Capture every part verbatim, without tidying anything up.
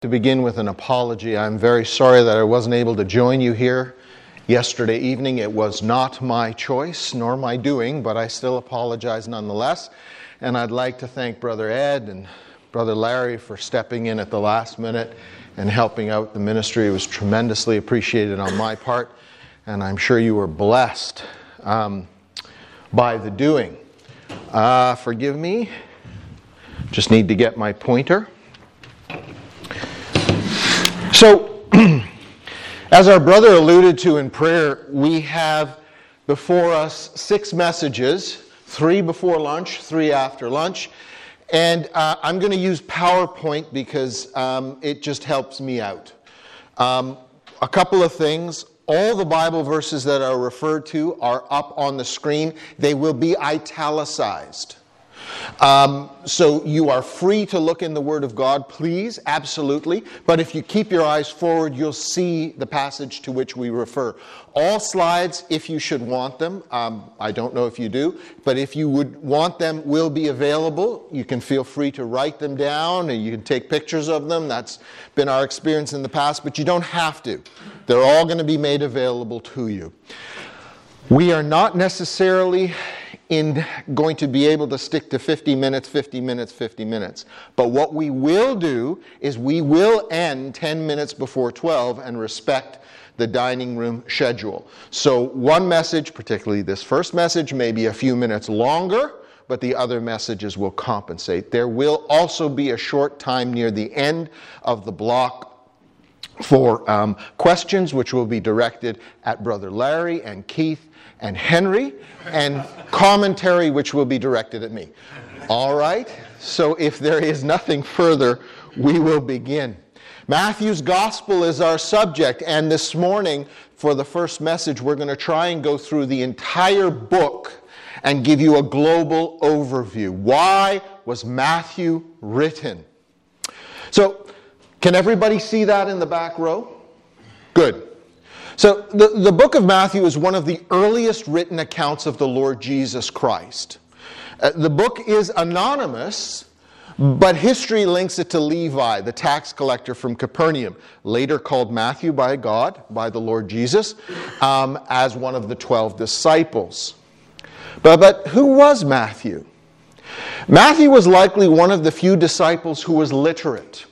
To begin with an apology, I'm very sorry that I wasn't able to join you here yesterday evening. It was not my choice nor my doing, but I still apologize nonetheless. And I'd like to thank Brother Ed and Brother Larry for stepping in at the last minute and helping out the ministry. It was tremendously appreciated on my part, and I'm sure you were blessed um, by the doing. Uh, forgive me, just need to get my pointer. So, as our brother alluded to in prayer, we have before us six messages, three before lunch, three after lunch. And uh, I'm going to use PowerPoint because um, it just helps me out. Um, a couple of things. All the Bible verses that are referred to are up on the screen. They will be italicized. Um, so you are free to look in the Word of God, please, absolutely. But if you keep your eyes forward, you'll see the passage to which we refer. All slides, if you should want them, um, I don't know if you do, but if you would want them, will be available. You can feel free to write them down, and you can take pictures of them. That's been our experience in the past, but you don't have to. They're all going to be made available to you. We are not necessarily in going to be able to stick to fifty minutes, fifty minutes, fifty minutes. But what we will do is we will end ten minutes before twelve and respect the dining room schedule. So one message, particularly this first message, may be a few minutes longer, but the other messages will compensate. There will also be a short time near the end of the block for um, questions, which will be directed at Brother Larry and Keith and Henry, and commentary which will be directed at me. All right? So if there is nothing further, we will begin. Matthew's Gospel is our subject, and this morning, for the first message, we're going to try and go through the entire book and give you a global overview. Why was Matthew written? So, can everybody see that in the back row? Good. So the, the book of Matthew is one of the earliest written accounts of the Lord Jesus Christ. Uh, the book is anonymous, but history links it to Levi, the tax collector from Capernaum, later called Matthew by God, by the Lord Jesus, um, as one of the twelve disciples. But, but who was Matthew? Matthew was likely one of the few disciples who was literate.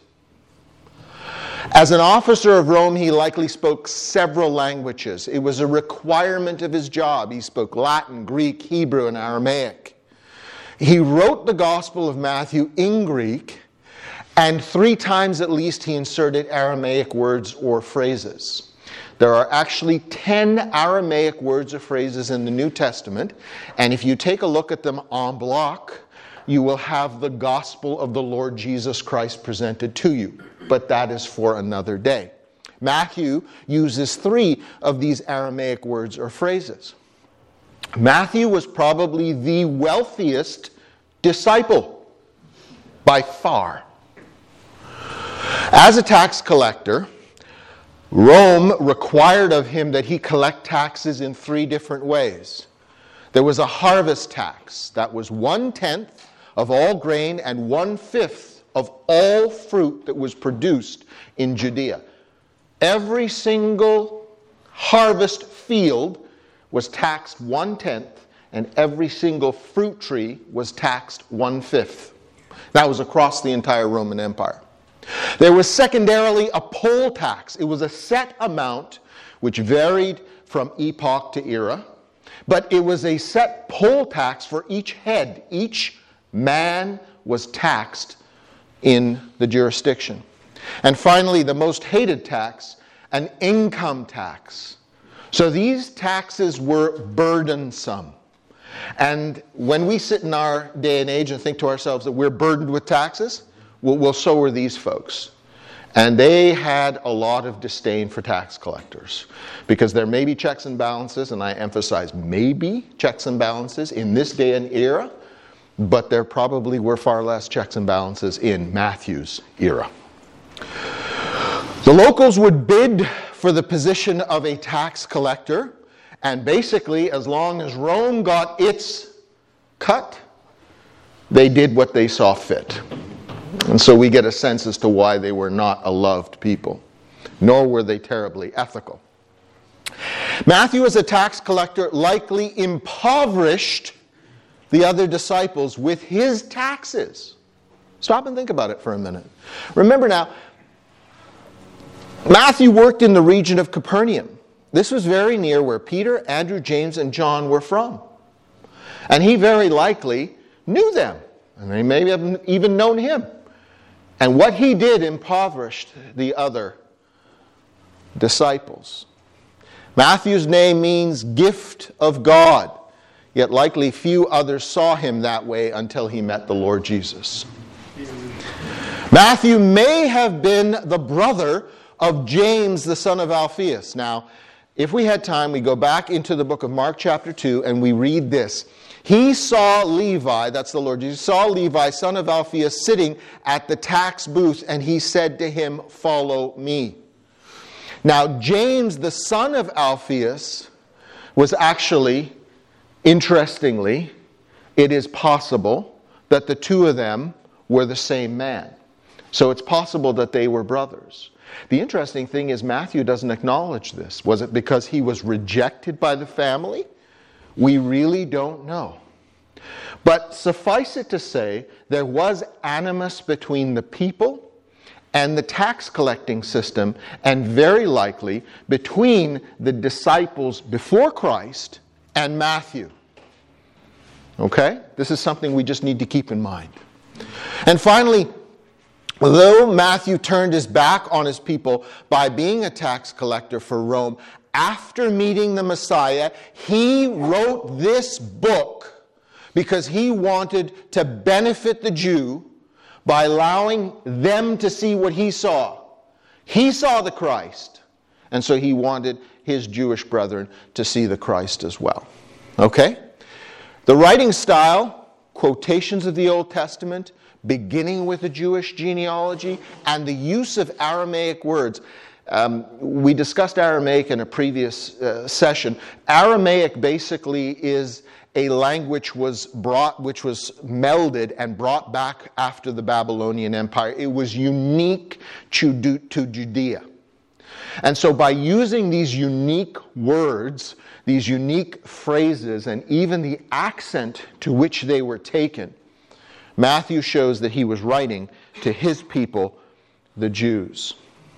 As an officer of Rome, he likely spoke several languages. It was a requirement of his job. He spoke Latin, Greek, Hebrew, and Aramaic. He wrote the Gospel of Matthew in Greek, and three times at least he inserted Aramaic words or phrases. There are actually ten Aramaic words or phrases in the New Testament, and if you take a look at them en bloc, you will have the gospel of the Lord Jesus Christ presented to you. But that is for another day. Matthew uses three of these Aramaic words or phrases. Matthew was probably the wealthiest disciple by far. As a tax collector, Rome required of him that he collect taxes in three different ways. There was a harvest tax. That was one-tenth of all grain and one-fifth of all fruit that was produced in Judea. Every single harvest field was taxed one-tenth, and every single fruit tree was taxed one-fifth. That was across the entire Roman Empire. There was secondarily a poll tax. It was a set amount which varied from epoch to era, but it was a set poll tax for each head. Each man was taxed in the jurisdiction. And finally, the most hated tax, an income tax. So these taxes were burdensome. And when we sit in our day and age and think to ourselves that we're burdened with taxes, well, well so were these folks. And they had a lot of disdain for tax collectors, because there may be checks and balances, and I emphasize maybe checks and balances in this day and era, but there probably were far less checks and balances in Matthew's era. The locals would bid for the position of a tax collector, and basically, as long as Rome got its cut, they did what they saw fit. And so we get a sense as to why they were not a loved people, nor were they terribly ethical. Matthew, as a tax collector, likely impoverished the other disciples with his taxes. Stop and think about it for a minute. Remember now, Matthew worked in the region of Capernaum. This was very near where Peter, Andrew, James, and John were from. And he very likely knew them. And they may have even known him. And what he did impoverished the other disciples. Matthew's name means gift of God. Yet likely few others saw him that way until he met the Lord Jesus. Matthew may have been the brother of James, the son of Alphaeus. Now, if we had time, we go back into the book of Mark chapter two and we read this. He saw Levi, that's the Lord Jesus, saw Levi, son of Alphaeus, sitting at the tax booth, and he said to him, "Follow me." Now, James, the son of Alphaeus, was actually, interestingly, it is possible that the two of them were the same man. So it's possible that they were brothers. The interesting thing is Matthew doesn't acknowledge this. Was it because he was rejected by the family? We really don't know. But suffice it to say, there was animus between the people and the tax collecting system, and very likely between the disciples before Christ and Matthew. Okay? This is something we just need to keep in mind. And finally, though Matthew turned his back on his people by being a tax collector for Rome, after meeting the Messiah, he wrote this book because he wanted to benefit the Jew by allowing them to see what he saw. He saw the Christ, and so he wanted his Jewish brethren to see the Christ as well. Okay? The writing style, quotations of the Old Testament, beginning with a Jewish genealogy, and the use of Aramaic words. Um, we discussed Aramaic in a previous uh, session. Aramaic basically is a language was brought, which was melded and brought back after the Babylonian Empire. It was unique to, to Judea. And so by using these unique words, these unique phrases, and even the accent to which they were taken, Matthew shows that he was writing to his people, the Jews.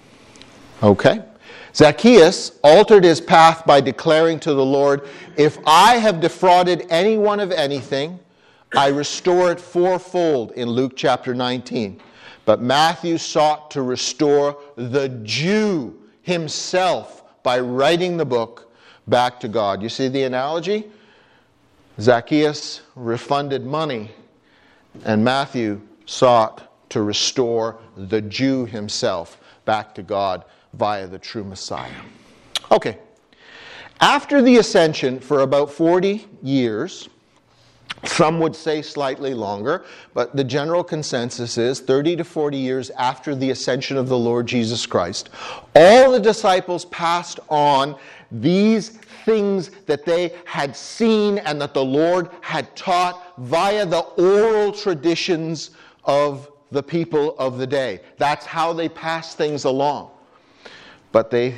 Okay? Zacchaeus altered his path by declaring to the Lord, "If I have defrauded anyone of anything, I restore it fourfold," in Luke chapter nineteen. But Matthew sought to restore the Jew himself by writing the book back to God. You see the analogy? Zacchaeus refunded money, and Matthew sought to restore the Jew himself back to God via the true Messiah. Okay. After the ascension, for about forty years, some would say slightly longer, but the general consensus is thirty to forty years after the ascension of the Lord Jesus Christ, all the disciples passed on these things that they had seen and that the Lord had taught via the oral traditions of the people of the day. That's how they passed things along. But they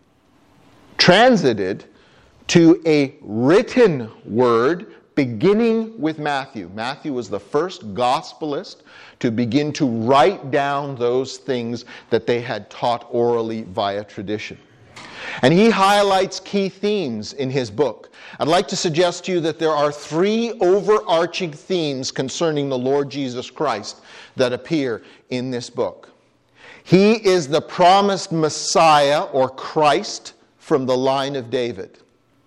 transited to a written word beginning with Matthew. Matthew was the first gospelist to begin to write down those things that they had taught orally via tradition. And he highlights key themes in his book. I'd like to suggest to you that there are three overarching themes concerning the Lord Jesus Christ that appear in this book. He is the promised Messiah or Christ from the line of David.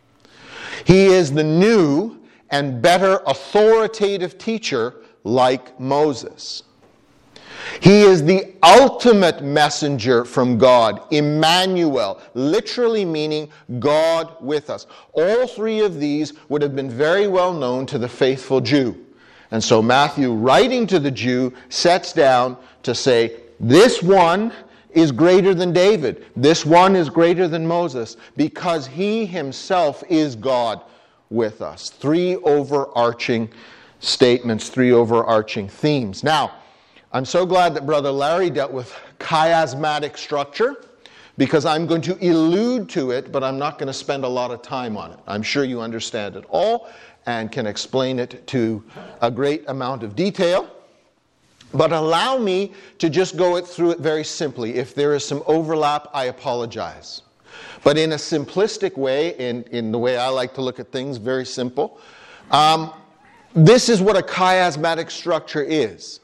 He is the new and better authoritative teacher like Moses. He is the ultimate messenger from God, Emmanuel, literally meaning God with us. All three of these would have been very well known to the faithful Jew. And so Matthew, writing to the Jew, sets down to say, this one is greater than David. This one is greater than Moses, because he himself is God with us. Three overarching statements, three overarching themes. Now, I'm so glad that Brother Larry dealt with chiasmatic structure, because I'm going to allude to it, but I'm not going to spend a lot of time on it. I'm sure you understand it all and can explain it to a great amount of detail. But allow me to just go it through it very simply. If there is some overlap, I apologize. But in a simplistic way, in, in the way I like to look at things, very simple, um, this is what a chiasmatic structure is.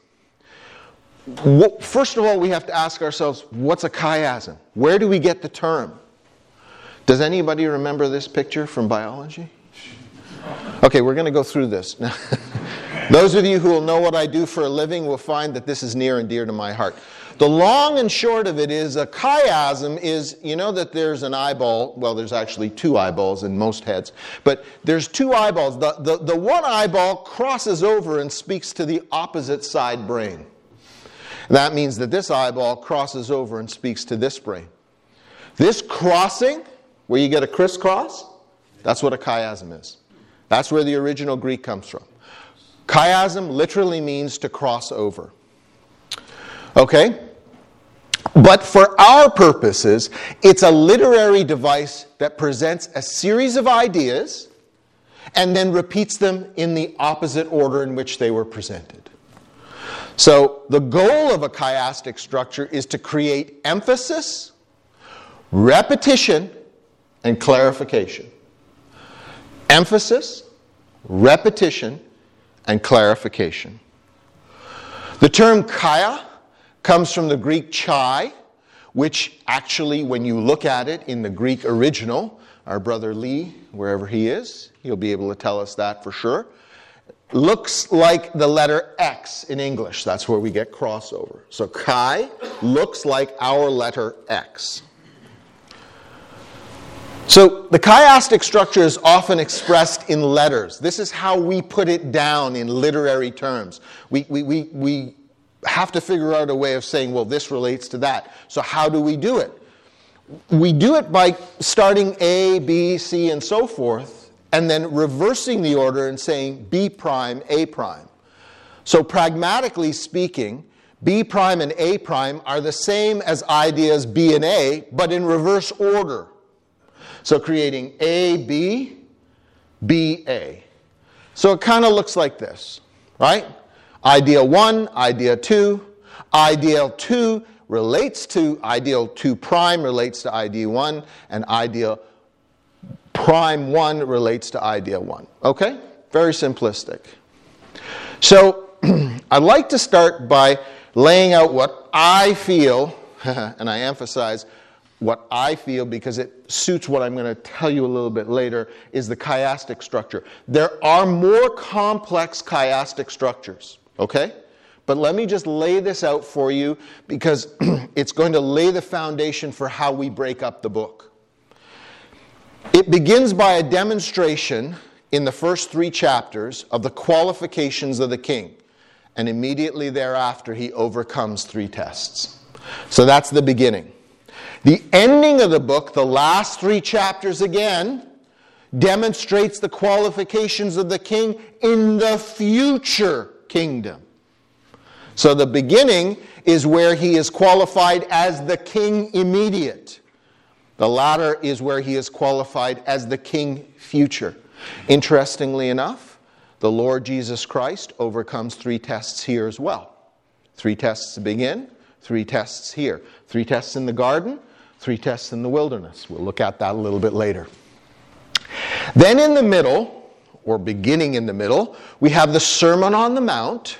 First of all, we have to ask ourselves, what's a chiasm? Where do we get the term? Does anybody remember this picture from biology? Okay, we're going to go through this. Those of you who will know what I do for a living will find that this is near and dear to my heart. The long and short of it is, a chiasm is, you know that there's an eyeball, well, there's actually two eyeballs in most heads, but there's two eyeballs. The, the, the one eyeball crosses over and speaks to the opposite side brain. That means that this eyeball crosses over and speaks to this brain. This crossing, where you get a crisscross, that's what a chiasm is. That's where the original Greek comes from. Chiasm literally means to cross over. Okay? But for our purposes, it's a literary device that presents a series of ideas and then repeats them in the opposite order in which they were presented. So the goal of a chiastic structure is to create emphasis, repetition, and clarification. Emphasis, repetition, and clarification. The term chia comes from the Greek chi, which actually, when you look at it in the Greek original, our brother Lee, wherever he is, he'll be able to tell us that for sure, looks like the letter X in English. That's where we get crossover. So chi looks like our letter X. So the chiastic structure is often expressed in letters. This is how we put it down in literary terms. We, we, we, we have to figure out a way of saying, well, this relates to that. So how do we do it? We do it by starting A, B, C, and so forth, and then reversing the order and saying B prime, A prime. So pragmatically speaking, B prime and A prime are the same as ideas B and A, but in reverse order. So creating A, B, B, A. So it kind of looks like this, right? Idea one, idea two. Ideal two relates to, ideal two prime relates to idea one, and ideal prime one relates to idea one. Okay? Very simplistic. So I'd like to start by laying out what I feel, and I emphasize what I feel because it suits what I'm going to tell you a little bit later, is the chiastic structure. There are more complex chiastic structures, okay? But let me just lay this out for you because it's going to lay the foundation for how we break up the book. It begins by a demonstration in the first three chapters of the qualifications of the king. And immediately thereafter, he overcomes three tests. So that's the beginning. The ending of the book, the last three chapters again, demonstrates the qualifications of the king in the future kingdom. So the beginning is where he is qualified as the king immediate. The latter is where he is qualified as the king future. Interestingly enough, the Lord Jesus Christ overcomes three tests here as well. Three tests to begin, three tests here. Three tests in the garden, three tests in the wilderness. We'll look at that a little bit later. Then in the middle, or beginning in the middle, we have the Sermon on the Mount,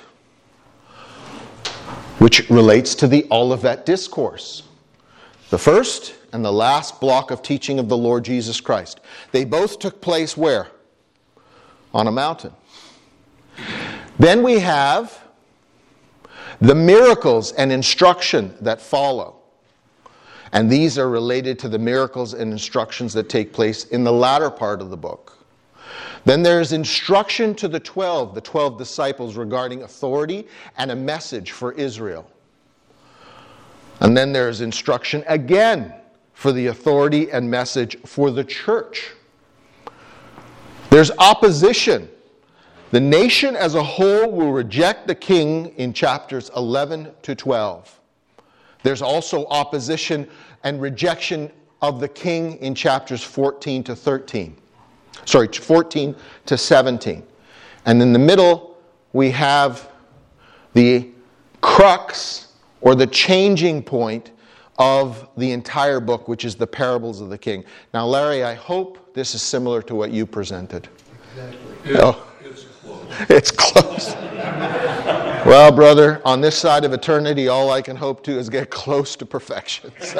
which relates to the Olivet Discourse. The first and the last block of teaching of the Lord Jesus Christ. They both took place where? On a mountain. Then we have the miracles and instruction that follow. And these are related to the miracles and instructions that take place in the latter part of the book. Then there's instruction to the twelve, the twelve disciples regarding authority and a message for Israel. And then there's instruction again for the authority and message for the church. There's opposition The nation as a whole will reject the king in chapters eleven to twelve. There's also opposition and rejection of the king in chapters fourteen to thirteen. Sorry, fourteen to seventeen. And in the middle, we have the crux or the changing point of the entire book, which is the parables of the king. Now, Larry, I hope this is similar to what you presented. Exactly. It, oh. It's close. It's close. Well, brother, on this side of eternity, all I can hope to is get close to perfection. So.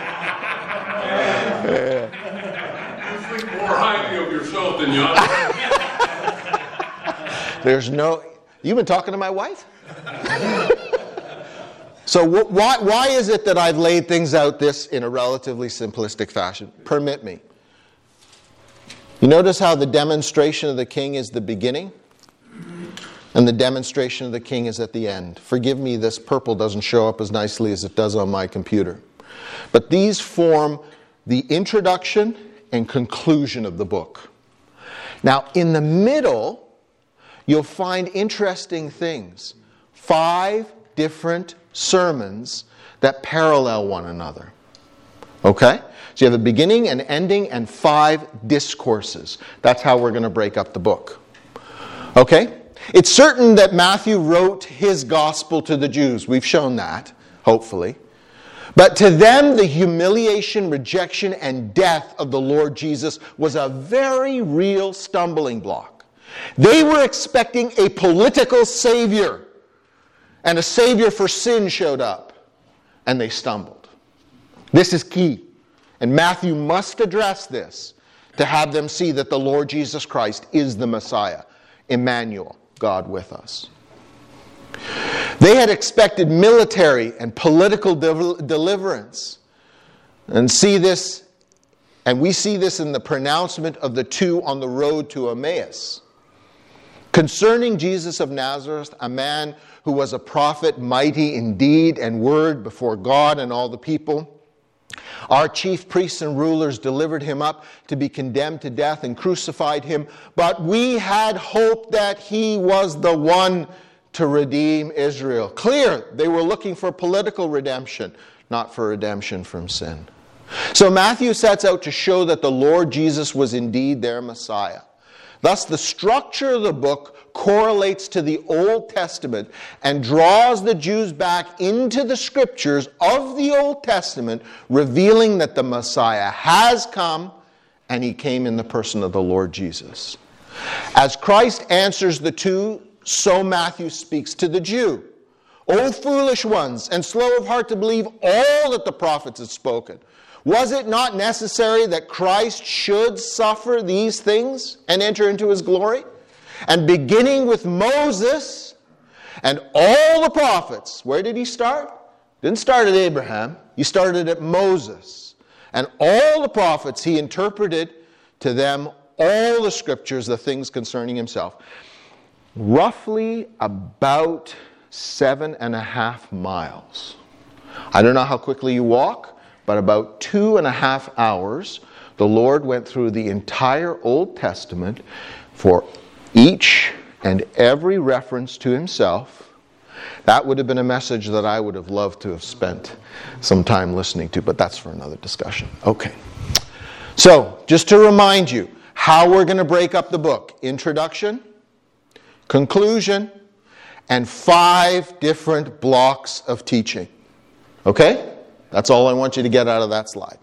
Yeah. You think more highly of yourself than you ought. There's no... You've been talking to my wife? So wh- why, why is it that I've laid things out this in a relatively simplistic fashion? Permit me. You notice how the demonstration of the king is the beginning? And the demonstration of the king is at the end. Forgive me, this purple doesn't show up as nicely as it does on my computer. But these form the introduction and conclusion of the book. Now, in the middle, you'll find interesting things. Five different sermons that parallel one another. Okay? So you have a beginning, an ending, and five discourses. That's how we're going to break up the book. Okay? It's certain that Matthew wrote his gospel to the Jews. We've shown that, hopefully. But to them, the humiliation, rejection, and death of the Lord Jesus was a very real stumbling block. They were expecting a political savior. And a savior for sin showed up. And they stumbled. This is key. And Matthew must address this to have them see that the Lord Jesus Christ is the Messiah. Emmanuel, God with us. They had expected military and political de- deliverance. And see this, and we see this in the pronouncement of the two on the road to Emmaus. Concerning Jesus of Nazareth, a man who was a prophet, mighty in deed and word before God and all the people, our chief priests and rulers delivered him up to be condemned to death and crucified him. But we had hoped that he was the one to redeem Israel. Clear, they were looking for political redemption, not for redemption from sin. So Matthew sets out to show that the Lord Jesus was indeed their Messiah. Thus, the structure of the book correlates to the Old Testament and draws the Jews back into the scriptures of the Old Testament, revealing that the Messiah has come, and he came in the person of the Lord Jesus. As Christ answers the two, so Matthew speaks to the Jew. O foolish ones, and slow of heart to believe all that the prophets had spoken. Was it not necessary that Christ should suffer these things and enter into his glory? And beginning with Moses and all the prophets, where did he start? Didn't start at Abraham. He started at Moses. And all the prophets, he interpreted to them all the scriptures, the things concerning himself. Roughly about seven and a half miles. I don't know how quickly you walk, but about two and a half hours, the Lord went through the entire Old Testament for each and every reference to himself. That would have been a message that I would have loved to have spent some time listening to, but that's for another discussion. Okay. So, just to remind you how we're going to break up the book. Introduction, conclusion, and five different blocks of teaching. Okay? That's all I want you to get out of that slide.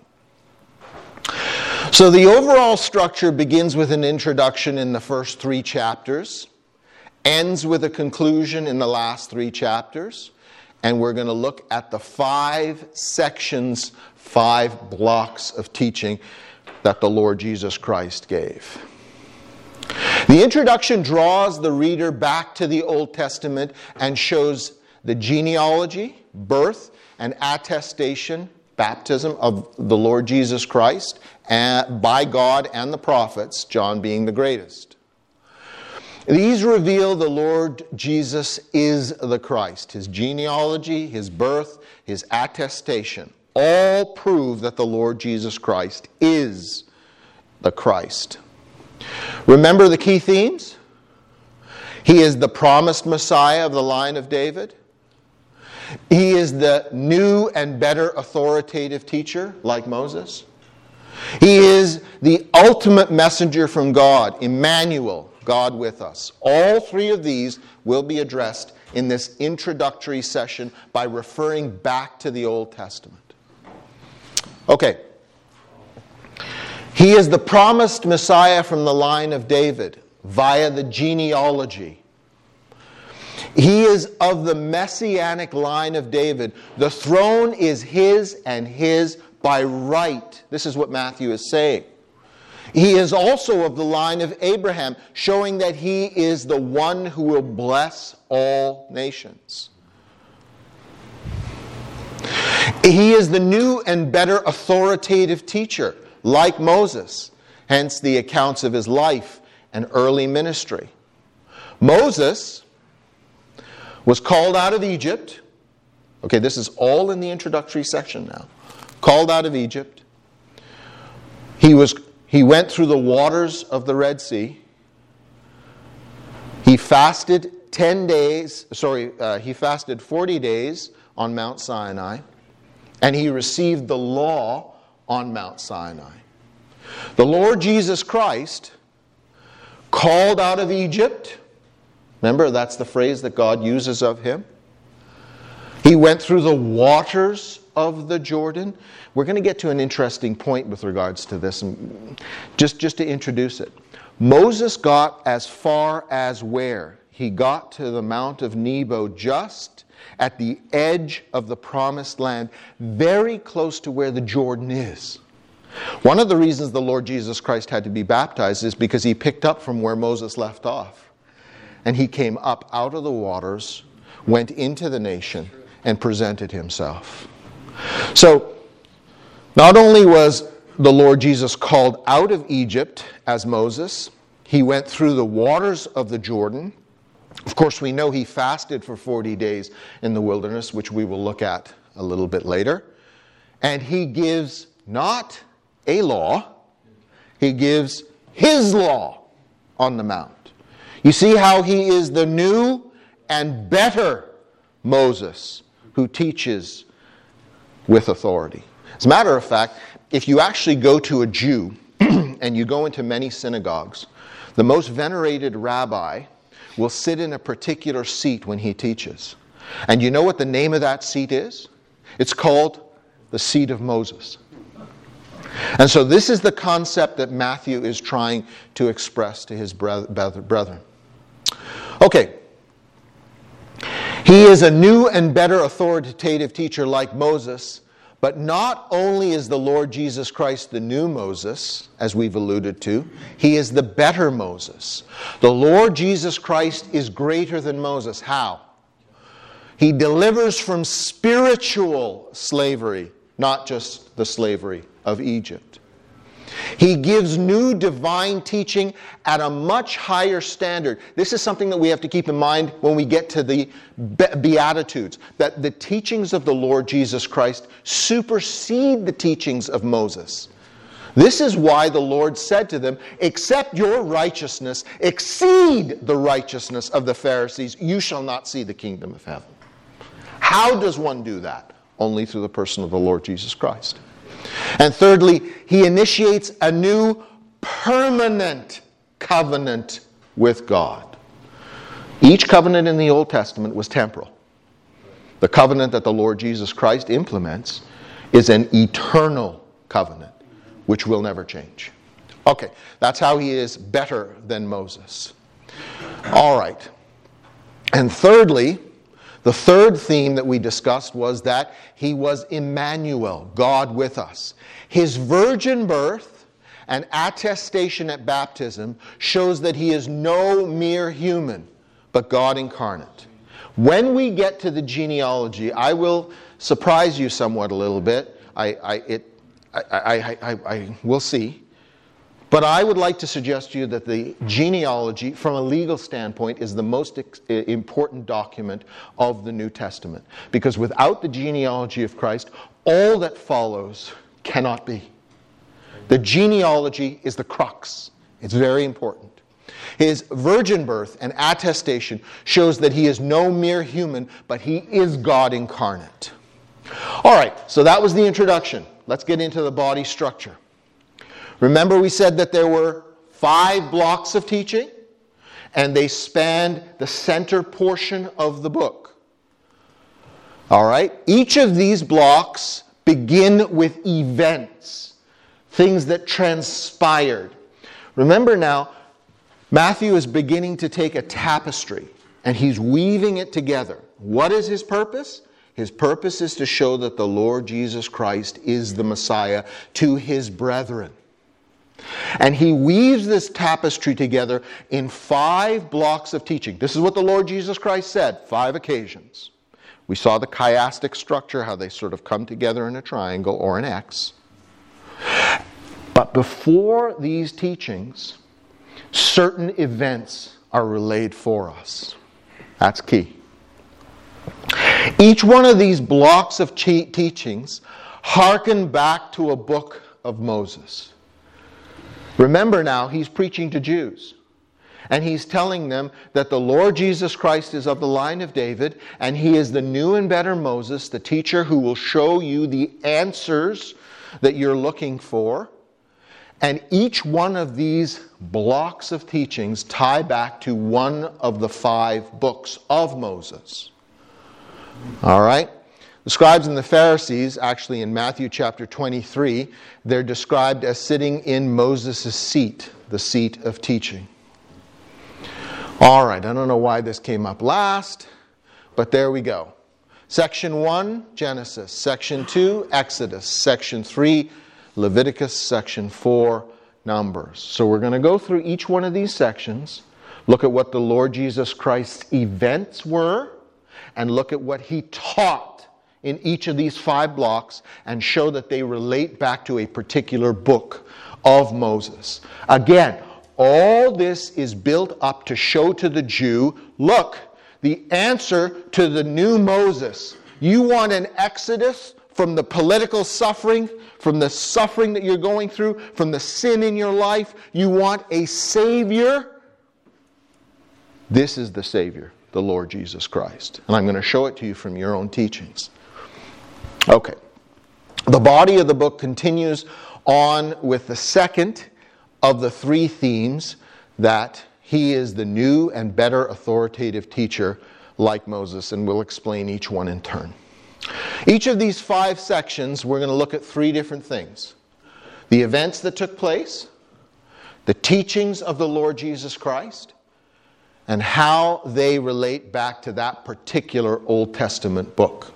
So the overall structure begins with an introduction in the first three chapters, ends with a conclusion in the last three chapters, and we're going to look at the five sections, five blocks of teaching that the Lord Jesus Christ gave. The introduction draws the reader back to the Old Testament and shows the genealogy, birth, and attestation, baptism of the Lord Jesus Christ by God and the prophets, John being the greatest. These reveal the Lord Jesus is the Christ. His genealogy, his birth, his attestation, all prove that the Lord Jesus Christ is the Christ. Remember the key themes? He is the promised Messiah of the line of David. He is the new and better authoritative teacher, like Moses. He is the ultimate messenger from God, Emmanuel, God with us. All three of these will be addressed in this introductory session by referring back to the Old Testament. Okay. He is the promised Messiah from the line of David via the genealogy. He is of the messianic line of David. The throne is his and his by right. This is what Matthew is saying. He is also of the line of Abraham, showing that he is the one who will bless all nations. He is the new and better authoritative teacher, like Moses, hence the accounts of his life and early ministry. Moses was called out of Egypt. Okay, this is all in the introductory section now. Called out of Egypt. He was he went through the waters of the Red Sea. He fasted ten days, sorry, uh, he fasted forty days on Mount Sinai, and he received the law on Mount Sinai. The Lord Jesus Christ called out of Egypt. Remember, that's the phrase that God uses of him. He went through the waters of the Jordan. We're going to get to an interesting point with regards to this, just, just to introduce it. Moses got as far as where? He got to the Mount of Nebo, just at the edge of the promised land, very close to where the Jordan is. One of the reasons the Lord Jesus Christ had to be baptized is because he picked up from where Moses left off. And he came up out of the waters, went into the nation, and presented himself. So, not only was the Lord Jesus called out of Egypt as Moses, he went through the waters of the Jordan. Of course, we know he fasted for forty days in the wilderness, which we will look at a little bit later. And he gives not a law, he gives his law on the mount. You see how he is the new and better Moses who teaches with authority. As a matter of fact, if you actually go to a Jew and you go into many synagogues, the most venerated rabbi will sit in a particular seat when he teaches. And you know what the name of that seat is? It's called the seat of Moses. And so this is the concept that Matthew is trying to express to his brethren. Okay. He is a new and better authoritative teacher like Moses, but not only is the Lord Jesus Christ the new Moses, as we've alluded to, he is the better Moses. The Lord Jesus Christ is greater than Moses. How? He delivers from spiritual slavery, not just the slavery of Egypt. He gives new divine teaching at a much higher standard. This is something that we have to keep in mind when we get to the Beatitudes, that the teachings of the Lord Jesus Christ supersede the teachings of Moses. This is why the Lord said to them, "Except your righteousness exceed the righteousness of the Pharisees, you shall not see the kingdom of heaven." How does one do that? Only through the person of the Lord Jesus Christ. And thirdly, he initiates a new permanent covenant with God. Each covenant in the Old Testament was temporal. The covenant that the Lord Jesus Christ implements is an eternal covenant, which will never change. Okay, that's how he is better than Moses. All right. And thirdly, the third theme that we discussed was that he was Emmanuel, God with us. His virgin birth and attestation at baptism shows that he is no mere human, but God incarnate. When we get to the genealogy, I will surprise you somewhat a little bit. I, I, it, I, I, I, I will see. But I would like to suggest to you that the genealogy, from a legal standpoint, is the most ex- important document of the New Testament. Because without the genealogy of Christ, all that follows cannot be. The genealogy is the crux. It's very important. His virgin birth and attestation shows that he is no mere human, but he is God incarnate. All right, so that was the introduction. Let's get into the body structure. Remember we said that there were five blocks of teaching, and they spanned the center portion of the book. All right, each of these blocks begin with events, things that transpired. Remember now, Matthew is beginning to take a tapestry, and he's weaving it together. What is his purpose? His purpose is to show that the Lord Jesus Christ is the Messiah to his brethren. And he weaves this tapestry together in five blocks of teaching. This is what the Lord Jesus Christ said, five occasions. We saw the chiastic structure, how they sort of come together in a triangle or an X. But before these teachings, certain events are relayed for us. That's key. Each one of these blocks of teachings harken back to a book of Moses. Remember now, he's preaching to Jews. And he's telling them that the Lord Jesus Christ is of the line of David, and he is the new and better Moses, the teacher who will show you the answers that you're looking for. And each one of these blocks of teachings tie back to one of the five books of Moses. All right? The scribes and the Pharisees, actually in Matthew chapter twenty-three, they're described as sitting in Moses' seat, the seat of teaching. All right, I don't know why this came up last, but there we go. Section one, Genesis. Section two, Exodus. Section three, Leviticus. Section four, Numbers. So we're going to go through each one of these sections, look at what the Lord Jesus Christ's events were, and look at what he taught in each of these five blocks, and show that they relate back to a particular book of Moses. Again, all this is built up to show to the Jew, look, the answer to the new Moses. You want an exodus from the political suffering, from the suffering that you're going through, from the sin in your life. You want a Savior. This is the Savior, the Lord Jesus Christ. And I'm going to show it to you from your own teachings. Okay. The body of the book continues on with the second of the three themes, that he is the new and better authoritative teacher like Moses, and we'll explain each one in turn. Each of these five sections, we're going to look at three different things. The events that took place, the teachings of the Lord Jesus Christ, and how they relate back to that particular Old Testament book.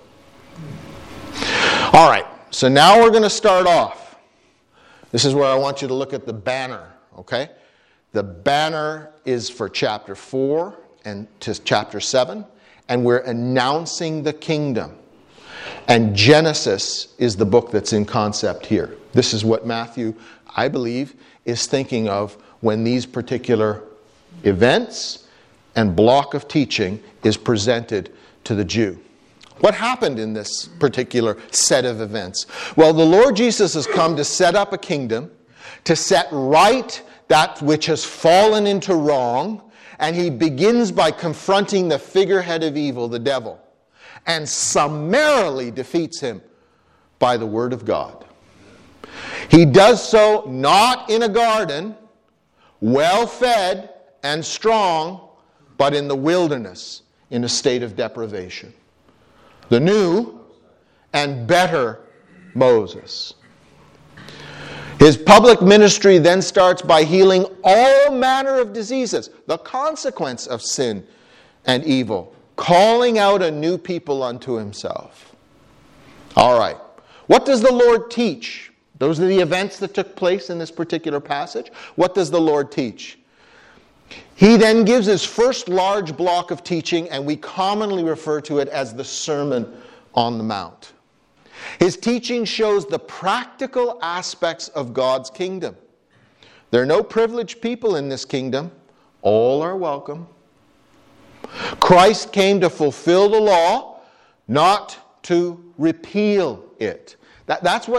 All right, so now we're going to start off. This is where I want you to look at the banner, okay? The banner is for chapter four and to chapter seven, and we're announcing the kingdom. And Genesis is the book that's in concept here. This is what Matthew, I believe, is thinking of when these particular events and block of teaching is presented to the Jew. What happened in this particular set of events? Well, the Lord Jesus has come to set up a kingdom, to set right that which has fallen into wrong, and he begins by confronting the figurehead of evil, the devil, and summarily defeats him by the word of God. He does so not in a garden, well-fed and strong, but in the wilderness, in a state of deprivation. The new and better Moses. His public ministry then starts by healing all manner of diseases, the consequence of sin and evil, calling out a new people unto himself. All right. What does the Lord teach? Those are the events that took place in this particular passage. What does the Lord teach? He then gives his first large block of teaching, and we commonly refer to it as the Sermon on the Mount. His teaching shows the practical aspects of God's kingdom. There are no privileged people in this kingdom. All are welcome. Christ came to fulfill the law, not to repeal it. That, that's what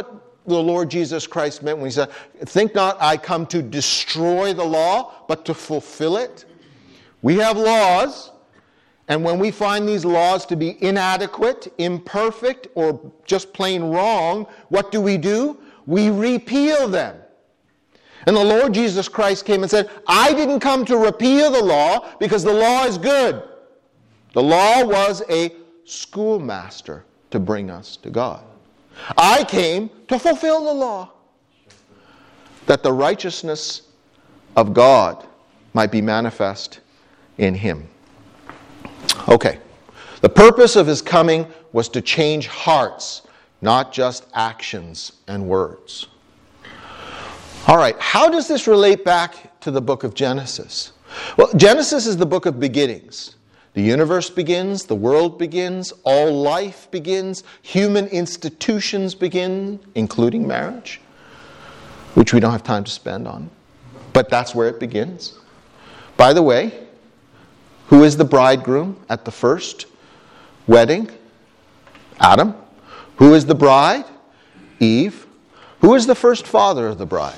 the Lord Jesus Christ meant when he said, think not I come to destroy the law, but to fulfill it. We have laws, and when we find these laws to be inadequate, imperfect, or just plain wrong, what do we do? We repeal them. And the Lord Jesus Christ came and said, I didn't come to repeal the law because the law is good. The law was a schoolmaster to bring us to God. I came to fulfill the law, that the righteousness of God might be manifest in him. Okay. The purpose of his coming was to change hearts, not just actions and words. All right, how does this relate back to the book of Genesis? Well, Genesis is the book of beginnings. The universe begins, the world begins, all life begins, human institutions begin, including marriage, which we don't have time to spend on. But that's where it begins. By the way, who is the bridegroom at the first wedding? Adam. Who is the bride? Eve. Who is the first father of the bride?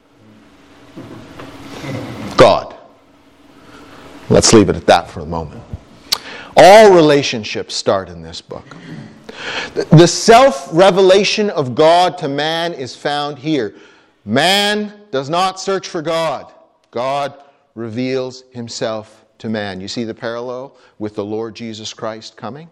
God. Let's leave it at that for a moment. All relationships start in this book. The self-revelation of God to man is found here. Man does not search for God. God reveals himself to man. You see the parallel with the Lord Jesus Christ coming?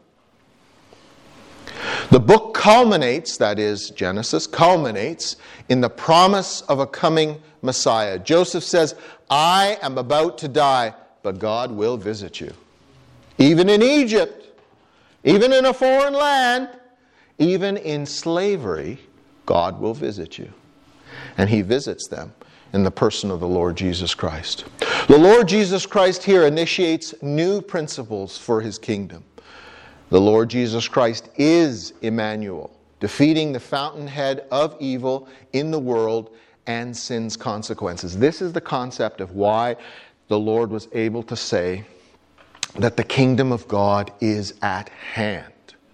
The book culminates, that is, Genesis, culminates in the promise of a coming Messiah. Joseph says, I am about to die, but God will visit you. Even in Egypt, even in a foreign land, even in slavery, God will visit you. And he visits them in the person of the Lord Jesus Christ. The Lord Jesus Christ here initiates new principles for his kingdom. The Lord Jesus Christ is Emmanuel, defeating the fountainhead of evil in the world and sin's consequences. This is the concept of why the Lord was able to say that the kingdom of God is at hand.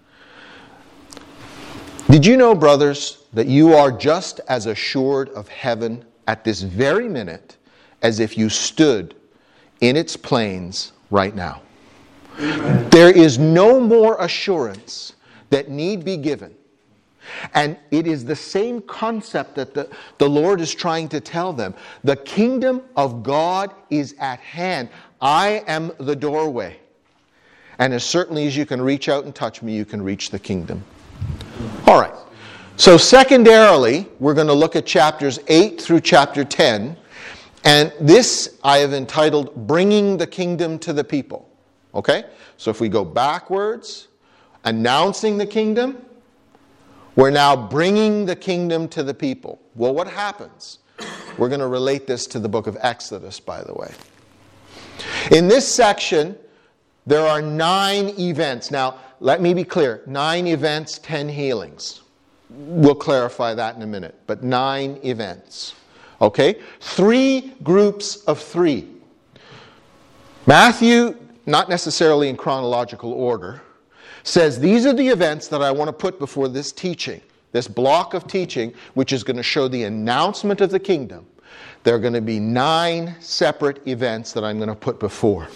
Did you know, brothers, that you are just as assured of heaven at this very minute as if you stood in its plains right now? Amen. There is no more assurance that need be given. And it is the same concept that the, the Lord is trying to tell them. The kingdom of God is at hand. I am the doorway. And as certainly as you can reach out and touch me, you can reach the kingdom. All right. So secondarily, we're going to look at chapters eight through chapter ten. And this I have entitled, Bringing the Kingdom to the People. Okay? So if we go backwards, announcing the kingdom, we're now bringing the kingdom to the people. Well, what happens? We're going to relate this to the book of Exodus, by the way. In this section, there are nine events. Now, let me be clear. Nine events, ten healings. We'll clarify that in a minute. But nine events. Okay? Three groups of three. Matthew, not necessarily in chronological order, says these are the events that I want to put before this teaching, this block of teaching, which is going to show the announcement of the kingdom. There are going to be nine separate events that I'm going to put before.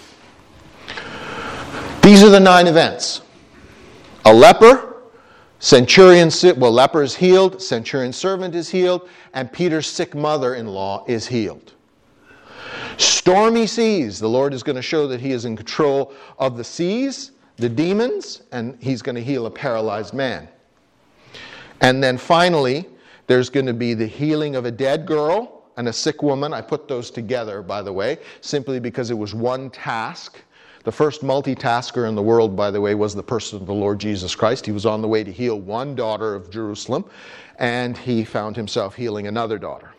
These are the nine events. A leper, centurion, well, leper is healed, centurion servant is healed, and Peter's sick mother-in-law is healed. Stormy seas. The Lord is going to show that he is in control of the seas, the demons, and he's going to heal a paralyzed man. And then finally, there's going to be the healing of a dead girl and a sick woman. I put those together, by the way, simply because it was one task. The first multitasker in the world, by the way, was the person of the Lord Jesus Christ. He was on the way to heal one daughter of Jerusalem, and he found himself healing another daughter.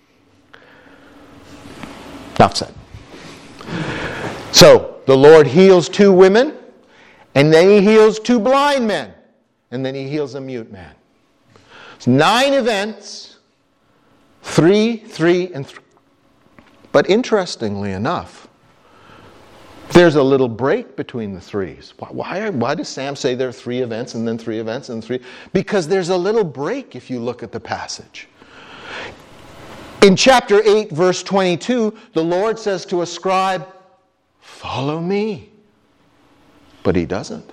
Enough said. So, the Lord heals two women, and then he heals two blind men, and then he heals a mute man. It's nine events, three, three, and three. But interestingly enough, There's a little break between the threes. Why, why, why does Sam say there are three events and then three events and three? Because there's a little break if you look at the passage. In chapter eight, verse twenty-two, the Lord says to a scribe, "Follow me." But he doesn't.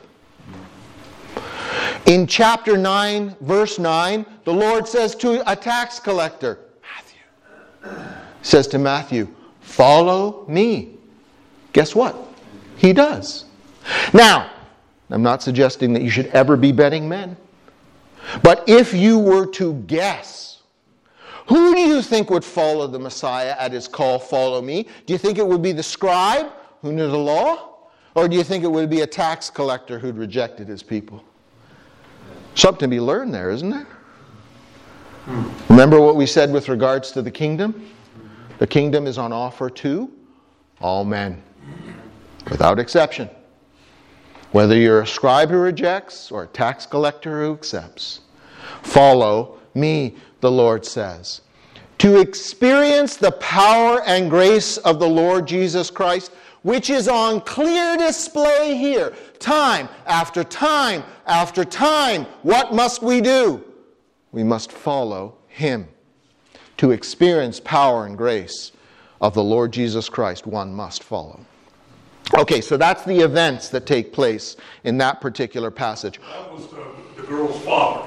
In chapter nine, verse nine, the Lord says to a tax collector, Matthew, says to Matthew, "Follow me." Guess what? He does. Now, I'm not suggesting that you should ever be betting men. But if you were to guess, who do you think would follow the Messiah at his call, "Follow me"? Do you think it would be the scribe who knew the law? Or do you think it would be a tax collector who'd rejected his people? Something to be learned there, isn't there? Remember what we said with regards to the kingdom? The kingdom is on offer to all men, without exception. Whether you're a scribe who rejects or a tax collector who accepts. Follow me, the Lord says. To experience the power and grace of the Lord Jesus Christ, which is on clear display here, time after time after time, what must we do? We must follow Him. To experience power and grace of the Lord Jesus Christ, one must follow. Okay, so that's the events that take place in that particular passage. That was the, the girl's father.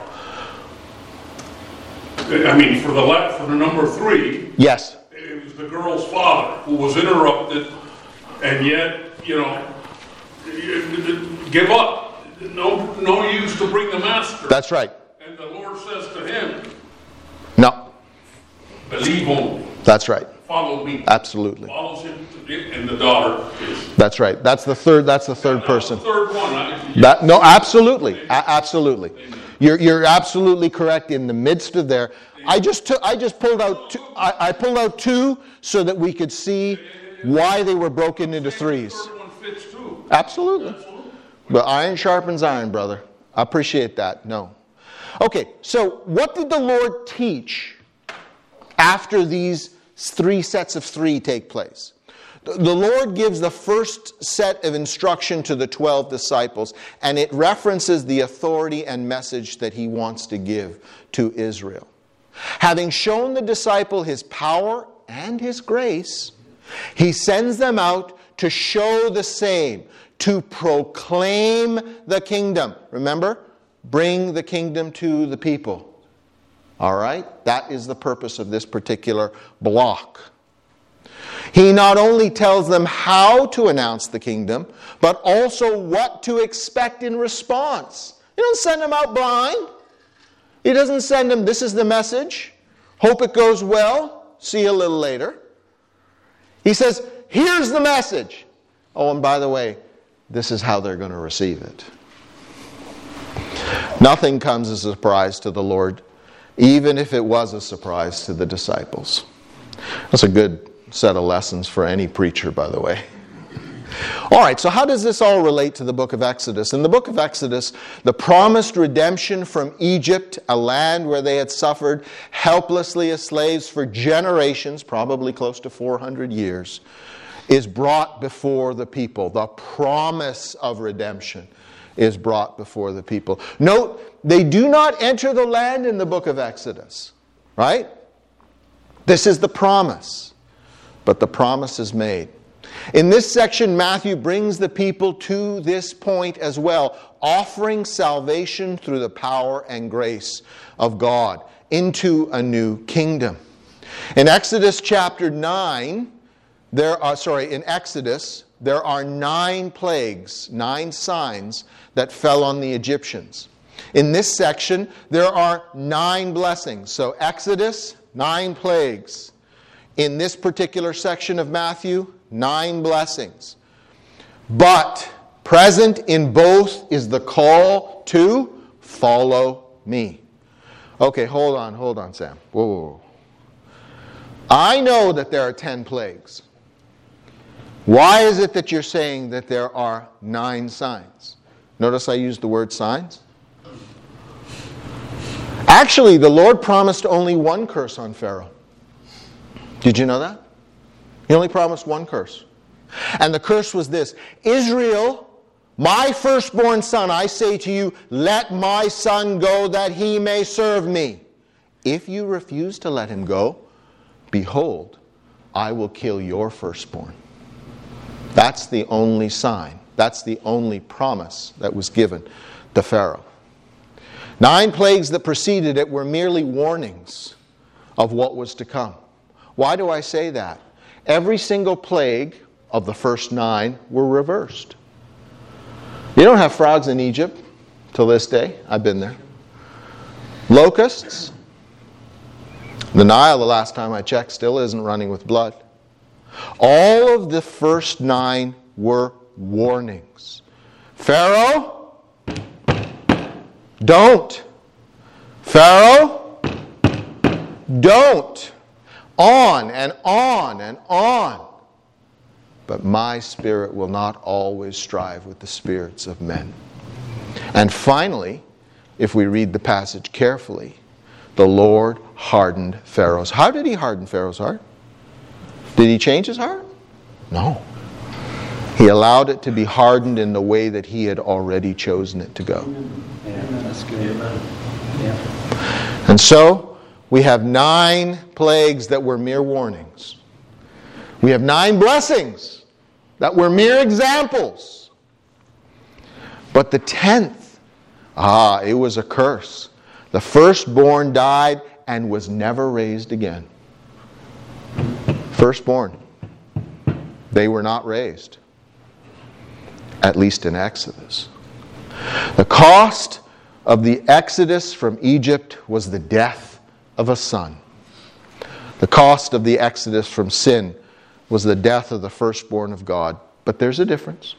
I mean, for the la- for the number three, yes, it was the girl's father who was interrupted, and yet, you know, give up. No, no use to bring the master. That's right. And the Lord says to him, No. believe only. That's right. Follow me. Absolutely. Follows him, to it, and the daughter is. That's right. That's the third. That's the third That person. was the third one. I, That, no, absolutely, A- absolutely. You're you're absolutely correct in the midst of there. I just took. I just pulled out. Two, I, I pulled out two so that we could see why they were broken into threes. The third one fits too. Absolutely. Absolutely. But iron sharpens iron, brother. I appreciate that. No. Okay. So what did the Lord teach after these three sets of three take place? The Lord gives the first set of instruction to the twelve disciples, and it references the authority and message that He wants to give to Israel. Having shown the disciple His power and His grace, He sends them out to show the same, to proclaim the kingdom. Remember? Bring the kingdom to the people. All right? That is the purpose of this particular block. He not only tells them how to announce the kingdom, but also what to expect in response. He doesn't send them out blind. He doesn't send them, this is the message. Hope it goes well. See you a little later. He says, here's the message. Oh, and by the way, this is how they're going to receive it. Nothing comes as a surprise to the Lord, even if it was a surprise to the disciples. That's a good set of lessons for any preacher, by the way. All right, so how does this all relate to the book of Exodus? In the book of Exodus, the promised redemption from Egypt, a land where they had suffered helplessly as slaves for generations, probably close to four hundred years, is brought before the people. The promise of redemption is brought before the people. Note, they do not enter the land in the book of Exodus, right? This is the promise. But the promise is made. In this section, Matthew brings the people to this point as well, offering salvation through the power and grace of God into a new kingdom. In Exodus chapter nine, there are, sorry, in Exodus, there are nine plagues, nine signs that fell on the Egyptians. In this section, there are nine blessings. So Exodus, nine plagues. In this particular section of Matthew, nine blessings. But present in both is the call to follow me. Okay, hold on, hold on, Sam. Whoa, whoa, whoa. I know that there are ten plagues. Why is it that you're saying that there are nine signs? Notice I used the word signs. Actually, the Lord promised only one curse on Pharaoh. Did you know that? He only promised one curse. And the curse was this: Israel, my firstborn son, I say to you, let my son go that he may serve me. If you refuse to let him go, behold, I will kill your firstborn. That's the only sign. That's the only promise that was given to Pharaoh. Nine plagues that preceded it were merely warnings of what was to come. Why do I say that? Every single plague of the first nine were reversed. You don't have frogs in Egypt till this day. I've been there. Locusts. The Nile, the last time I checked, still isn't running with blood. All of the first nine were warnings. Pharaoh, don't. Pharaoh, don't. On and on and on. But my spirit will not always strive with the spirits of men. And finally, if we read the passage carefully, the Lord hardened Pharaoh's. How did he harden Pharaoh's heart? Did he change his heart? No. He allowed it to be hardened in the way that he had already chosen it to go. Yeah, that's good. Yeah. And so, we have nine plagues that were mere warnings. We have nine blessings that were mere examples. But the tenth, ah, it was a curse. The firstborn died and was never raised again. Firstborn. They were not raised. At least in Exodus. The cost of the exodus from Egypt was the death of a son. The cost of the exodus from sin was the death of the firstborn of God. But there's a difference.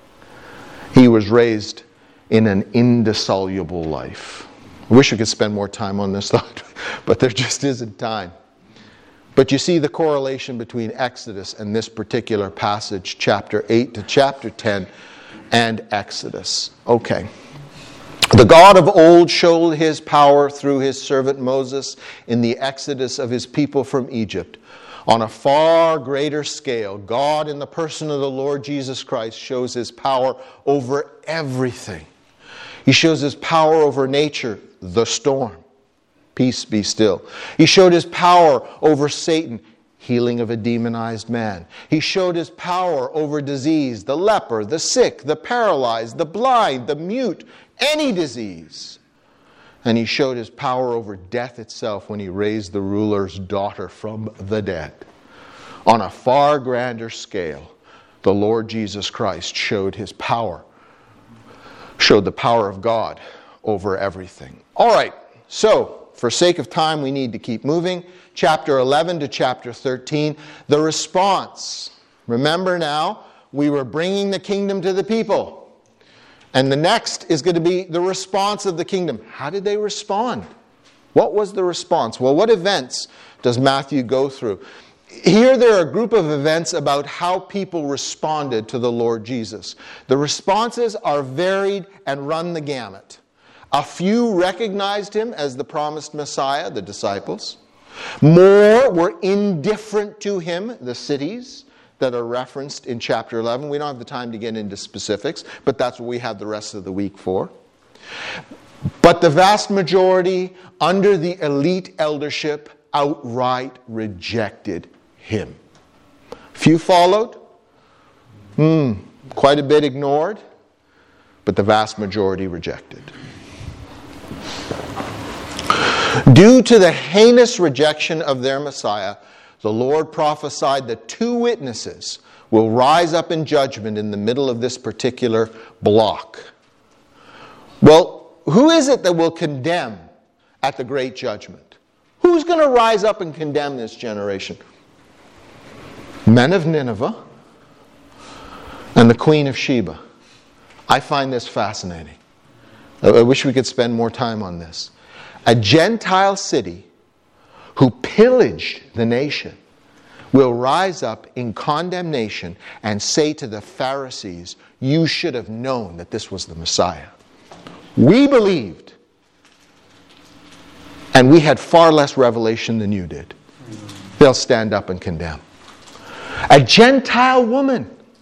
He was raised in an indissoluble life. I wish we could spend more time on this thought, but there just isn't time. But you see the correlation between Exodus and this particular passage, chapter eight to chapter ten, and Exodus. Okay. The God of old showed his power through his servant Moses in the exodus of his people from Egypt. On a far greater scale, God in the person of the Lord Jesus Christ shows his power over everything. He shows his power over nature, the storm. Peace be still. He showed his power over Satan, healing of a demonized man. He showed his power over disease, the leper, the sick, the paralyzed, the blind, the mute, any disease. And he showed his power over death itself when he raised the ruler's daughter from the dead. On a far grander scale, the Lord Jesus Christ showed his power, showed the power of God over everything. All right, so for sake of time, we need to keep moving. Chapter eleven to chapter thirteen, the response. Remember now, we were bringing the kingdom to the people. And the next is going to be the response of the kingdom. How did they respond? What was the response? Well, what events does Matthew go through? Here there are a group of events about how people responded to the Lord Jesus. The responses are varied and run the gamut. A few recognized him as the promised Messiah, the disciples. More were indifferent to him, the cities that are referenced in chapter eleven. We don't have the time to get into specifics, but that's what we have the rest of the week for. But the vast majority, under the elite eldership, outright rejected him. Few followed. Hmm, quite a bit ignored. But the vast majority rejected. Due to the heinous rejection of their Messiah, the Lord prophesied that two witnesses will rise up in judgment in the middle of this particular block. Well, who is it that will condemn at the great judgment? Who's going to rise up and condemn this generation? Men of Nineveh and the Queen of Sheba. I find this fascinating. I wish we could spend more time on this. A Gentile city who pillaged the nation will rise up in condemnation and say to the Pharisees, you should have known that this was the Messiah. We believed, and we had far less revelation than you did. They'll stand up and condemn. A Gentile woman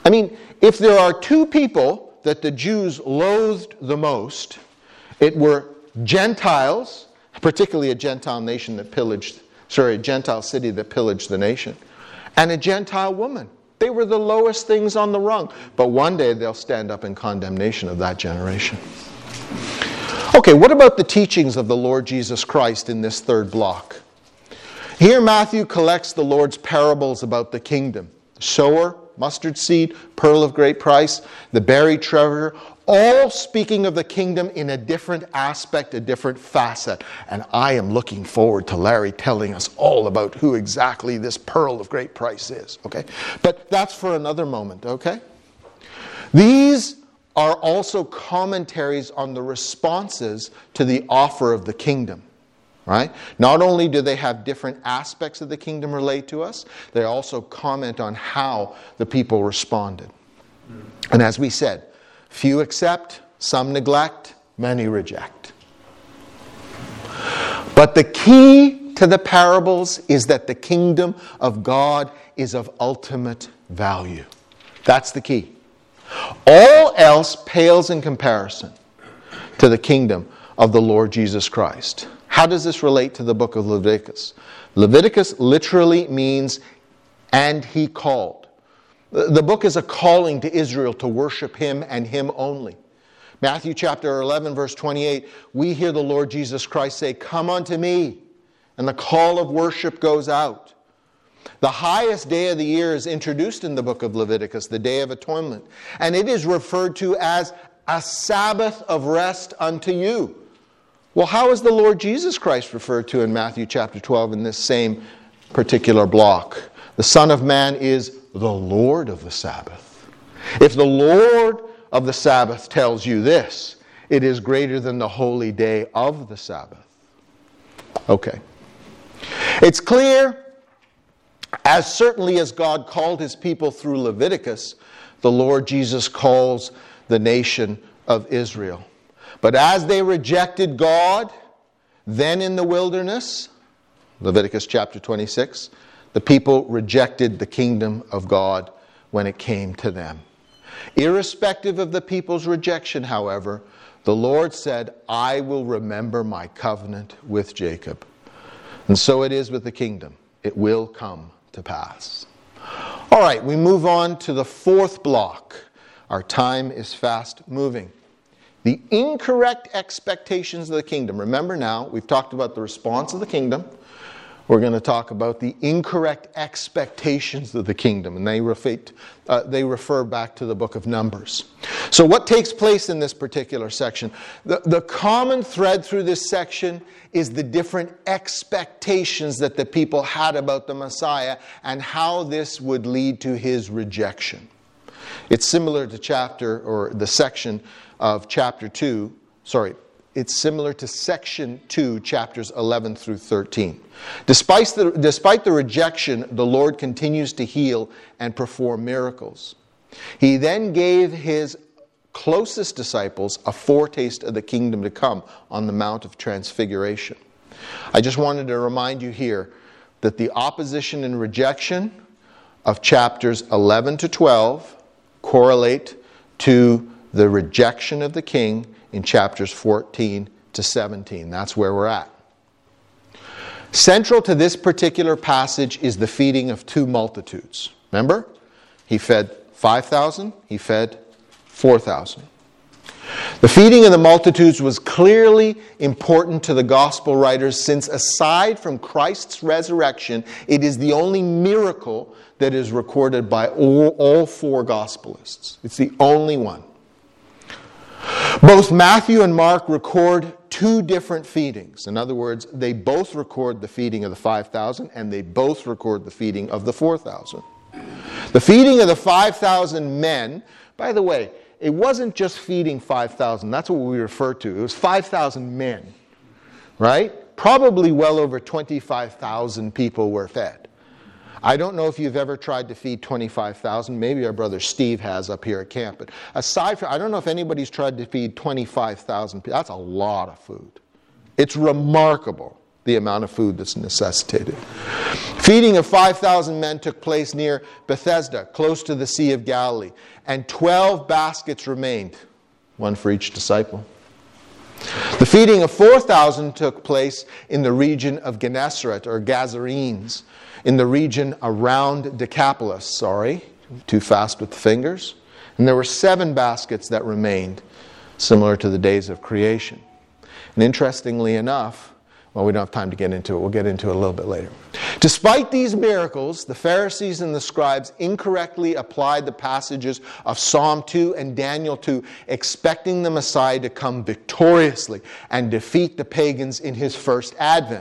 I mean, if there are two people that the Jews loathed the most, it were Gentiles, particularly a Gentile nation that pillaged, sorry, a Gentile city that pillaged the nation, and a Gentile woman. They were the lowest things on the rung. But one day they'll stand up in condemnation of that generation. Okay, what about the teachings of the Lord Jesus Christ in this third block? Here Matthew collects the Lord's parables about the kingdom. The sower, mustard seed, pearl of great price, the buried treasure, all speaking of the kingdom in a different aspect, a different facet. And I am looking forward to Larry telling us all about who exactly this pearl of great price is. Okay? But that's for another moment, okay? These are also commentaries on the responses to the offer of the kingdom. Right? Not only do they have different aspects of the kingdom relate to us, they also comment on how the people responded. And as we said, few accept, some neglect, many reject. But the key to the parables is that the kingdom of God is of ultimate value. That's the key. All else pales in comparison to the kingdom of the Lord Jesus Christ. How does this relate to the book of Leviticus? Leviticus literally means, and he called. The book is a calling to Israel to worship him and him only. Matthew chapter eleven, verse twenty-eight, we hear the Lord Jesus Christ say, "Come unto me," and the call of worship goes out. The highest day of the year is introduced in the book of Leviticus, the Day of Atonement, and it is referred to as a Sabbath of rest unto you. Well, how is the Lord Jesus Christ referred to in Matthew chapter twelve in this same particular block? The Son of Man is the Lord of the Sabbath. If the Lord of the Sabbath tells you this, it is greater than the holy day of the Sabbath. Okay. It's clear, as certainly as God called his people through Leviticus, the Lord Jesus calls the nation of Israel. But as they rejected God, then in the wilderness, Leviticus chapter twenty-six, the people rejected the kingdom of God when it came to them. Irrespective of the people's rejection, however, the Lord said, "I will remember my covenant with Jacob." And so it is with the kingdom. It will come to pass. All right, we move on to the fourth block. Our time is fast moving. The incorrect expectations of the kingdom. Remember now, we've talked about the response of the kingdom. We're going to talk about the incorrect expectations of the kingdom. And they refer, uh, they refer back to the book of Numbers. So what takes place in this particular section? The, the common thread through this section is the different expectations that the people had about the Messiah and how this would lead to his rejection. It's similar to chapter, or the section of chapter two, sorry, it's similar to section two, chapters eleven through thirteen. Despite the, despite the rejection, the Lord continues to heal and perform miracles. He then gave his closest disciples a foretaste of the kingdom to come on the Mount of Transfiguration. I just wanted to remind you here that the opposition and rejection of chapters eleven to twelve correlate to the rejection of the king in chapters fourteen to seventeen. That's where we're at. Central to this particular passage is the feeding of two multitudes. Remember? He fed five thousand, he fed four thousand. The feeding of the multitudes was clearly important to the gospel writers, since aside from Christ's resurrection, it is the only miracle that is recorded by all, all four gospelists. It's the only one. Both Matthew and Mark record two different feedings. In other words, they both record the feeding of the five thousand and they both record the feeding of the four thousand. The feeding of the five thousand men, by the way, it wasn't just feeding five thousand. That's what we refer to. It was five thousand men, right? Probably well over twenty-five thousand people were fed. I don't know if you've ever tried to feed twenty-five thousand. Maybe our brother Steve has up here at camp. But aside from, I don't know if anybody's tried to feed twenty-five thousand people. That's a lot of food. It's remarkable. the amount of food that's necessitated. Feeding of five thousand men took place near Bethesda, close to the Sea of Galilee, and twelve baskets remained, one for each disciple. The feeding of four thousand took place in the region of Gennesaret, or Gazarenes, in the region around Decapolis. Sorry, too fast with the fingers. And there were seven baskets that remained, similar to the days of creation. And interestingly enough, well, we don't have time to get into it. We'll get into it a little bit later. Despite these miracles, the Pharisees and the scribes incorrectly applied the passages of Psalm two and Daniel two, expecting the Messiah to come victoriously and defeat the pagans in his first advent.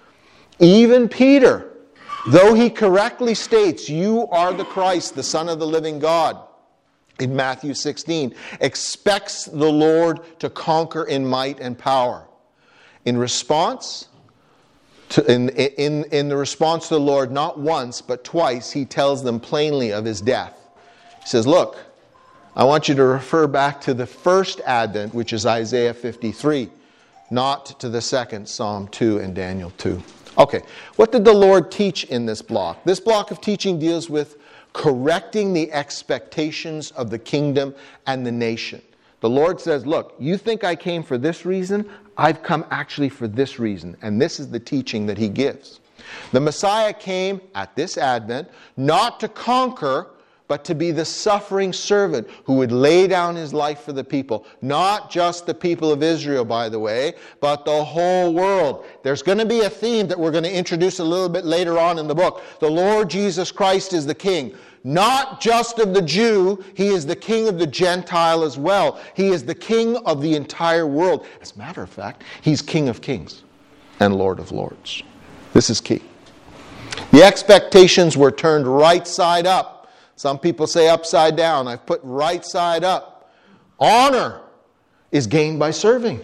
Even Peter, though he correctly states, "You are the Christ, the Son of the living God," in Matthew sixteen, expects the Lord to conquer in might and power. In response, to, in, in, in the response to the Lord, not once, but twice, he tells them plainly of his death. He says, look, I want you to refer back to the first advent, which is Isaiah fifty-three, not to the second, Psalm two and Daniel two. Okay, what did the Lord teach in this block? This block of teaching deals with correcting the expectations of the kingdom and the nation. The Lord says, look, you think I came for this reason? I've come actually for this reason. And this is the teaching that he gives. The Messiah came at this Advent not to conquer, but to be the suffering servant who would lay down his life for the people. Not just the people of Israel, by the way, but the whole world. There's going to be a theme that we're going to introduce a little bit later on in the book. The Lord Jesus Christ is the King. Not just of the Jew, he is the King of the Gentile as well. He is the King of the entire world. As a matter of fact, he's King of kings and Lord of lords. This is key. The expectations were turned right side up. Some people say upside down. I've put right side up. Honor is gained by serving.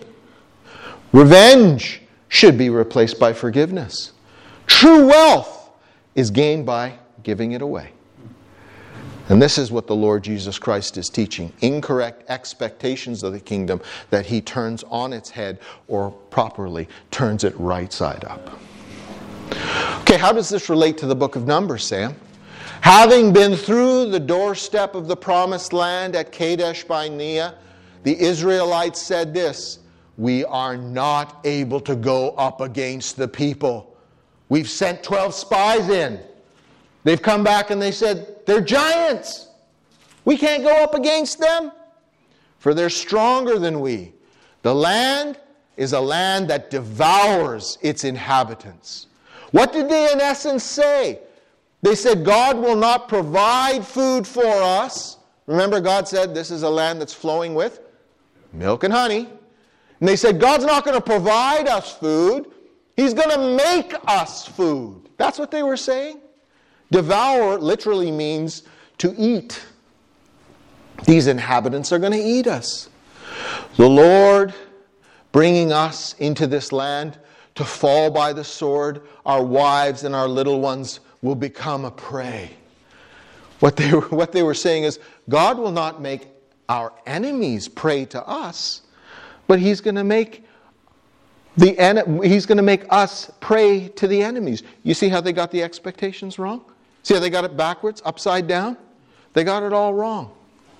Revenge should be replaced by forgiveness. True wealth is gained by giving it away. And this is what the Lord Jesus Christ is teaching. Incorrect expectations of the kingdom that he turns on its head, or properly turns it right side up. Okay, how does this relate to the book of Numbers, Sam? Having been through the doorstep of the promised land at Kadesh Barnea, the Israelites said this, "We are not able to go up against the people. We've sent twelve spies in. They've come back and they said, they're giants. We can't go up against them, for they're stronger than we. The land is a land that devours its inhabitants." What did they in essence say? They said, God will not provide food for us. Remember, God said this is a land that's flowing with milk and honey. And they said, God's not going to provide us food. He's going to make us food. That's what they were saying. Devour literally means to eat. These inhabitants are going to eat us. The Lord bringing us into this land to fall by the sword, our wives and our little ones will become a prey. What they were, what they were saying is, God will not make our enemies prey to us, but He's going to make the en- He's going to make us prey to the enemies. You see how they got the expectations wrong? See how they got it backwards, upside down? They got it all wrong.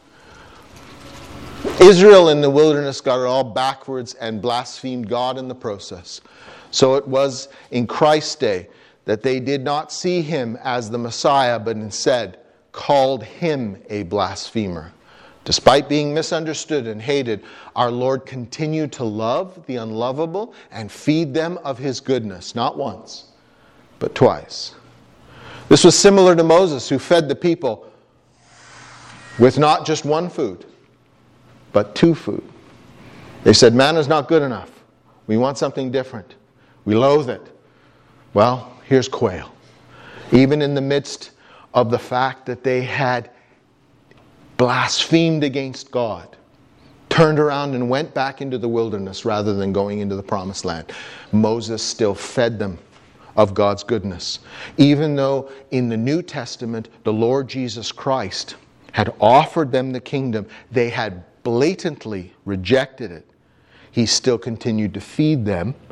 Israel in the wilderness got it all backwards and blasphemed God in the process. So it was in Christ's day that they did not see Him as the Messiah, but instead called Him a blasphemer. Despite being misunderstood and hated, our Lord continued to love the unlovable and feed them of His goodness, not once, but twice. This was similar to Moses, who fed the people with not just one food, but two food. They said, manna's not good enough. We want something different. We loathe it. Well, here's quail. Even in the midst of the fact that they had blasphemed against God, turned around and went back into the wilderness rather than going into the promised land, Moses still fed them of God's goodness. Even though in the New Testament, the Lord Jesus Christ had offered them the kingdom, they had blatantly rejected it. He still continued to feed them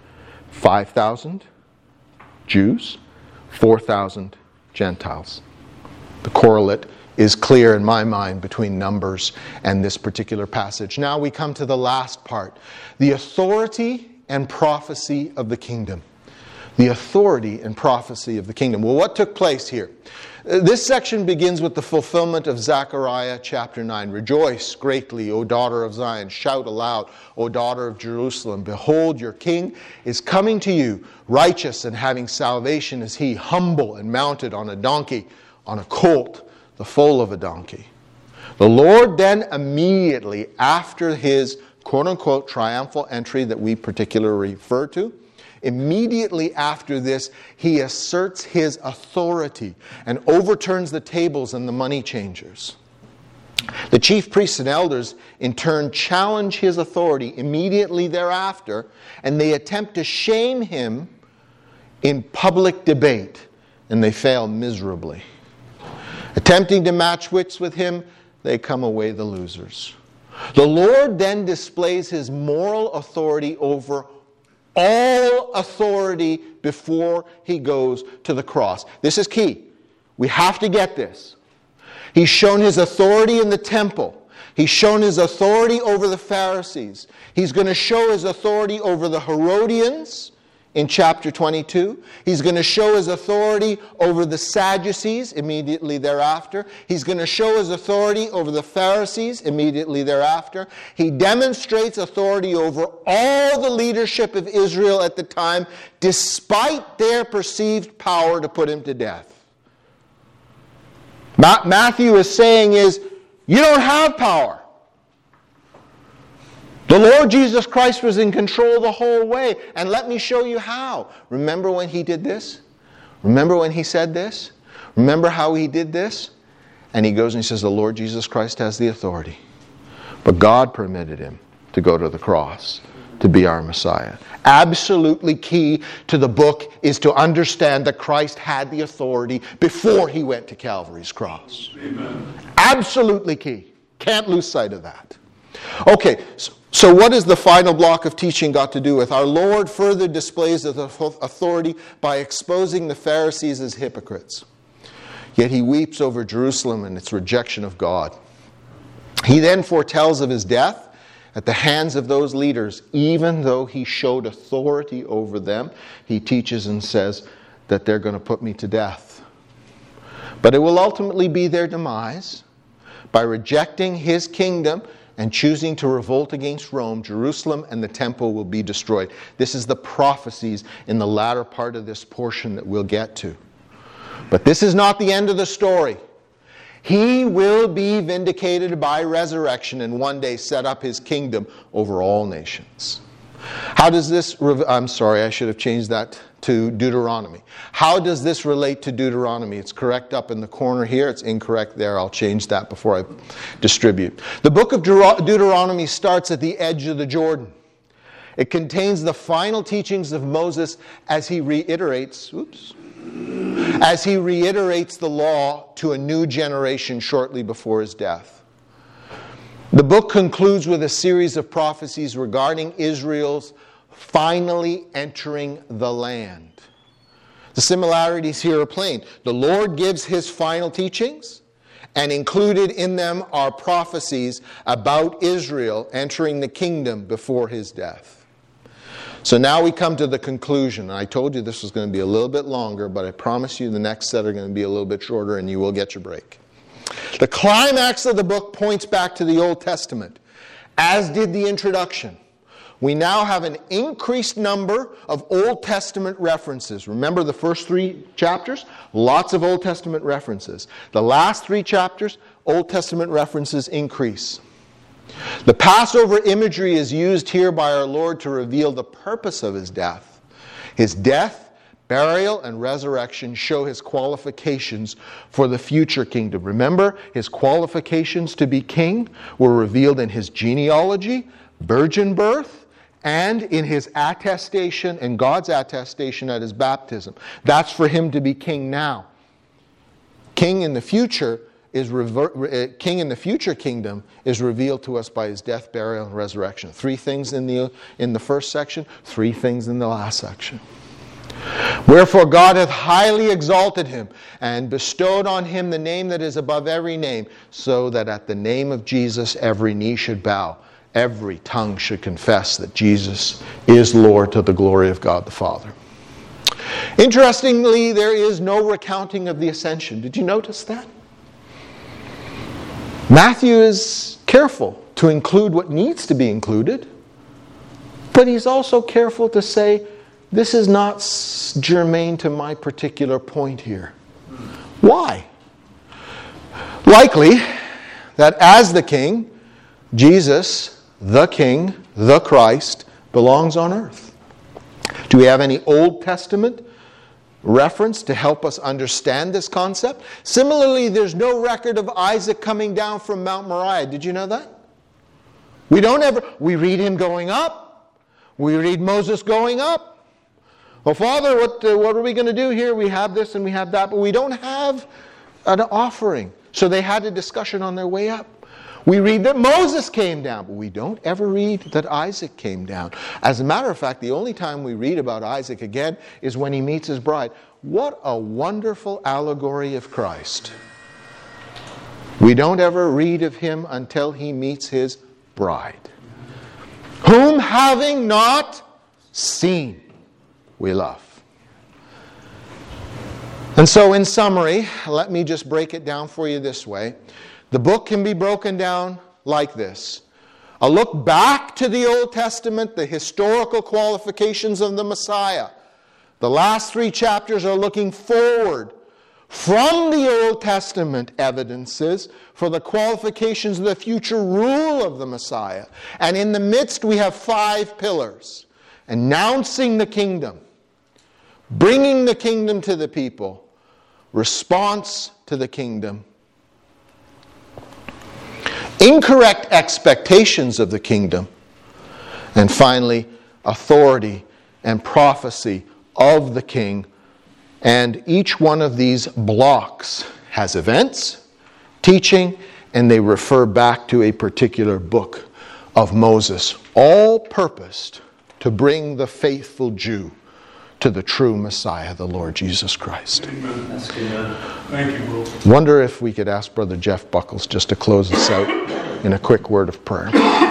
five thousand Jews, four thousand Gentiles. The correlate is clear in my mind between Numbers and this particular passage. Now we come to the last part, the authority and prophecy of the kingdom. The authority and prophecy of the kingdom. Well, what took place here? This section begins with the fulfillment of Zechariah chapter nine. Rejoice greatly, O daughter of Zion. Shout aloud, O daughter of Jerusalem. Behold, your king is coming to you. Righteous and having salvation is he, humble and mounted on a donkey, on a colt, the foal of a donkey. The Lord then immediately after his quote-unquote triumphal entry that we particularly refer to, immediately after this, he asserts his authority and overturns the tables and the money changers. The chief priests and elders, in turn, challenge his authority immediately thereafter, and they attempt to shame him in public debate, and they fail miserably. Attempting to match wits with him, they come away the losers. The Lord then displays his moral authority over all authority before he goes to the cross. This is key. We have to get this. He's shown his authority in the temple. He's shown his authority over the Pharisees. He's going to show his authority over the Herodians in chapter twenty-two. He's going to show his authority over the Sadducees immediately thereafter. He's going to show his authority over the Pharisees immediately thereafter. He demonstrates authority over all the leadership of Israel at the time, despite their perceived power to put him to death. Ma- Matthew is saying is, you don't have power. The Lord Jesus Christ was in control the whole way. And let me show you how. Remember when he did this? Remember when he said this? Remember how he did this? And he goes and he says, the Lord Jesus Christ has the authority. But God permitted him to go to the cross to be our Messiah. Absolutely key to the book is to understand that Christ had the authority before he went to Calvary's cross. Amen. Absolutely key. Can't lose sight of that. Okay, so, so what has the final block of teaching got to do with? Our Lord further displays his authority by exposing the Pharisees as hypocrites. Yet he weeps over Jerusalem and its rejection of God. He then foretells of his death at the hands of those leaders. Even though he showed authority over them, he teaches and says that they're going to put me to death. But it will ultimately be their demise. By rejecting his kingdom and choosing to revolt against Rome, Jerusalem and the temple will be destroyed. This is the prophecies in the latter part of this portion that we'll get to. But this is not the end of the story. He will be vindicated by resurrection and one day set up his kingdom over all nations. How does this, I'm sorry, I should have changed that to Deuteronomy. How does this relate to Deuteronomy? It's correct up in the corner here. It's incorrect there. I'll change that before I distribute. The book of Deuteronomy starts at the edge of the Jordan. It contains the final teachings of Moses as he reiterates, oops, as he reiterates the law to a new generation shortly before his death. The book concludes with a series of prophecies regarding Israel's finally entering the land. The similarities here are plain. The Lord gives his final teachings, and included in them are prophecies about Israel entering the kingdom before his death. So now we come to the conclusion. I told you this was going to be a little bit longer, but I promise you the next set are going to be a little bit shorter and you will get your break. The climax of the book points back to the Old Testament, as did the introduction. We now have an increased number of Old Testament references. Remember the first three chapters? Lots of Old Testament references. The last three chapters, Old Testament references increase. The Passover imagery is used here by our Lord to reveal the purpose of his death. His death, burial, and resurrection show his qualifications for the future kingdom. Remember, his qualifications to be king were revealed in his genealogy, virgin birth, and in his attestation and God's attestation at his baptism. That's for him to be king now. King in the future is rever- king in the future kingdom is revealed to us by his death, burial, and resurrection. Three things in the in the first section, three things in the last section. Wherefore God hath highly exalted him, and bestowed on him the name that is above every name, so that at the name of Jesus every knee should bow, every tongue should confess that Jesus is Lord, to the glory of God the Father. Interestingly, there is no recounting of the ascension. Did you notice that? Matthew is careful to include what needs to be included, but he's also careful to say, this is not germane to my particular point here. Why? Likely that as the king, Jesus, the king, the Christ, belongs on earth. Do we have any Old Testament reference to help us understand this concept? Similarly, there's no record of Isaac coming down from Mount Moriah. Did you know that? We don't ever, we read him going up. We read Moses going up. Well, Father, what, uh, what are we going to do here? We have this and we have that, but we don't have an offering. So they had a discussion on their way up. We read that Moses came down, but we don't ever read that Isaac came down. As a matter of fact, the only time we read about Isaac again is when he meets his bride. What a wonderful allegory of Christ. We don't ever read of him until he meets his bride, whom having not seen, we love. And so in summary, let me just break it down for you this way. The book can be broken down like this. A look back to the Old Testament, the historical qualifications of the Messiah. The last three chapters are looking forward from the Old Testament evidences for the qualifications of the future rule of the Messiah. And in the midst we have five pillars. Announcing the kingdom, bringing the kingdom to the people, response to the kingdom, incorrect expectations of the kingdom, and finally, authority and prophecy of the king. And each one of these blocks has events, teaching, and they refer back to a particular book of Moses, all purposed to bring the faithful Jew to the true Messiah, the Lord Jesus Christ. Amen. That's good. Thank you, Will. Wonder if we could ask Brother Jeff Buckles just to close us out in a quick word of prayer.